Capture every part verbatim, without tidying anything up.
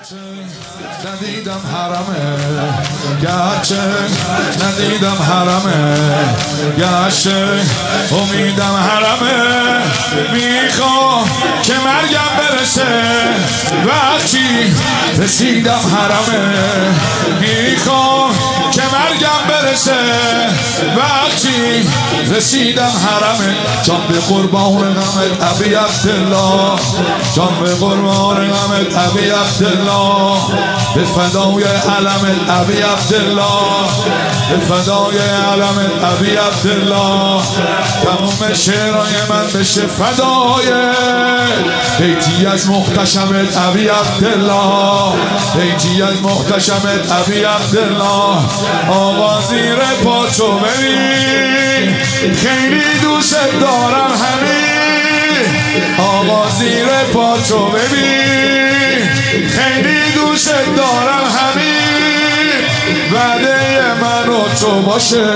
ندیدم حرمه گرچه ندیدم حرمه گرچه امیدم حرمه میخوام که مرگم برسه وقتی رسیدم حرمه میخوام که مرگم برسه وقتی رسیدم حرمه جان به قربان غمت ابی عبدالله جان به قربان غمت ابی عبدالله به فدای علمت ابی عبدالله به فدای علمت ابی عبدالله تمام شعرهای من بشه فدای بیتی از محتشمت ابی عبدالله بیتی از محتشمت ابی عبدالله آقا زیر پاچو ببین خیلی دوست دارم همین آقا زیر پاچو ببین خیلی دوست دارم همین وعده من و تو باشه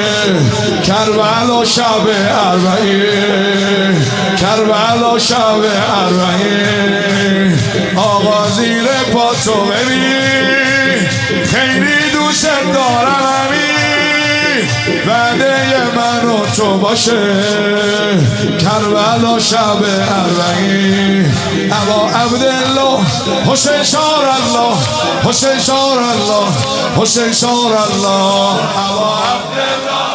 کربلا شب اربعین کربلا شب اربعین آقا زیر پاچو ببین خیلی دوست دارم همین وعده من و تو باشه کربلا شب اربعین ابا عبدالله حسین شار الله حسین شار الله حسین شار الله ابا عبدالله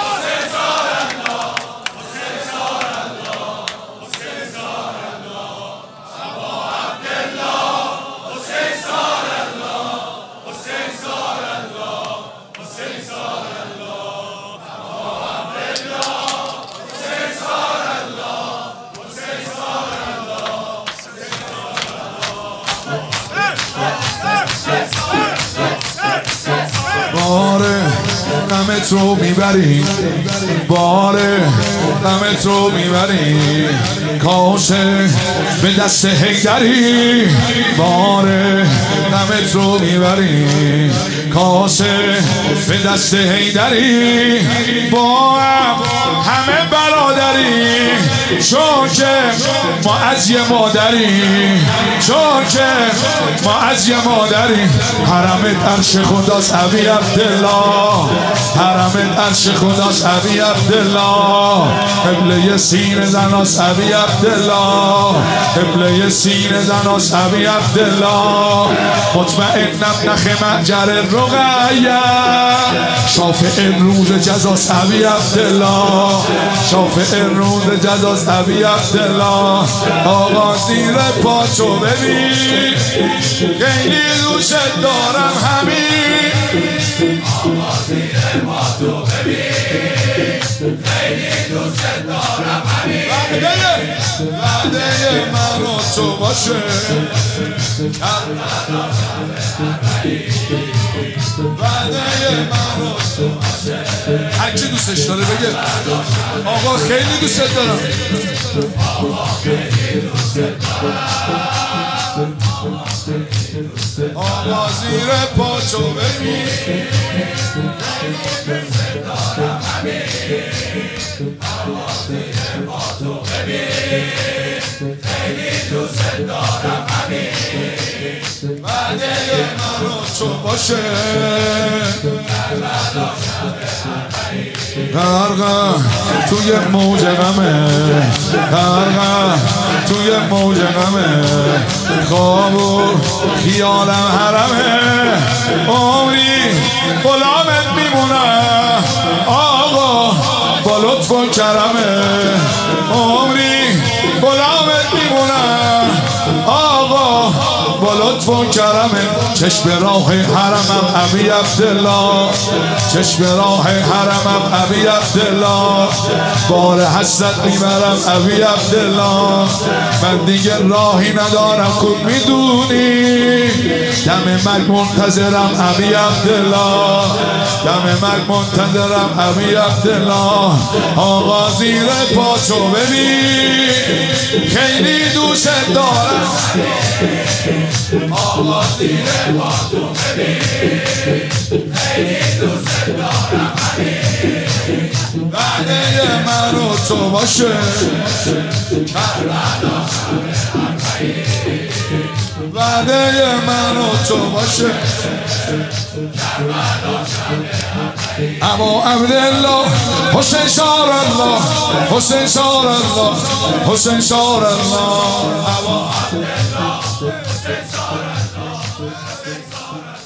باره غمت رو میبری باره غمت رو میبری کاشه به دست حیدری باره غمت رو میبری کاشه به دست حیدری با هم همه برادری چون که ما از یه مادری چون که ما از یه مادری حرمت عرش خداست ابی عبدالله حرمت عرش خداست ابی عبدالله قبله سین زناست ابی عبدالله قبله سین زناست ابی عبدالله مطمئنم نخ معجر رقیه شافع روز جزاست ابی عبدالله شافع روز جزاست ابی عبدالله آقا زیر پاچو ببین خیلی دوست دارم همین آقا زیر پاچو ببین خیلی دوست دارم همین وعده من و تو باشه وعده من و تو باشه هرکی دوستش داره بگه آقا خیلی دوست دارم آقا خیلی دوست دارم آقا زیر پاچو ببین خیلی دوست دارم همین آقا زیر پاچو ببین خیلی دوست دارم همین وعده من و تو باشه غرقم توی موج غمه غرقم توی موج غمه خواب و خیالم حرمه عمری غلامت میمونم آقا با لطف و کرمه عمری غلامت میمونم آقا با لطف و کرمه چشم راه حرمم ابی عبدالله چشم راه حرمم ابی عبدالله بار حسرت میبرم ابی عبدالله من دیگه راهی ندارم خود میدونی دم مرگ منتظرم ابی عبدالله دم مرگ منتظرم ابی عبدالله آقا زیر پاچو ببین خیلی دوست دارم آقا زیر پاچو ببین خیلی دوست دارم وعده من و تو باشه کربلا شب اربعین وعده من و تو باشه ابو عبدالله حسین شار الله حسین شار الله حسین شار الله ابو عبدالله حسین شار الله